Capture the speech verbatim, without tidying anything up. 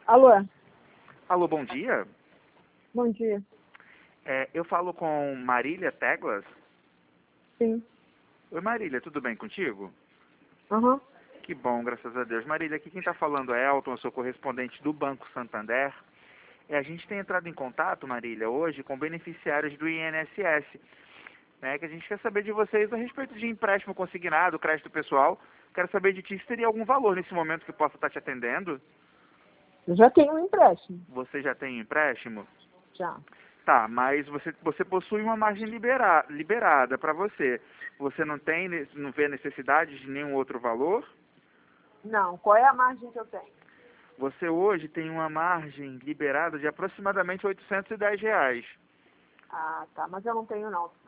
Alô, Alô, bom dia. bom dia. É, eu falo com Marília Teglas. Sim. Oi, Marília, tudo bem contigo? Aham. Que bom, graças a Deus. Marília, aqui quem está falando é Elton, eu sou correspondente do Banco Santander. É, a gente tem entrado em contato, Marília, hoje com beneficiários do I N S S, né, que a gente quer saber de vocês a respeito de empréstimo consignado, crédito pessoal. Quero saber de ti se teria algum valor nesse momento que possa estar te atendendo. Eu já tenho um empréstimo. Você já tem empréstimo? Já. Tá, mas você, você possui uma margem libera, liberada para você. Você não tem, não vê necessidade de nenhum outro valor? Não. Qual é a margem que eu tenho? Você hoje tem uma margem liberada de aproximadamente oitocentos e dez reais. Ah, tá. Mas eu não tenho, não.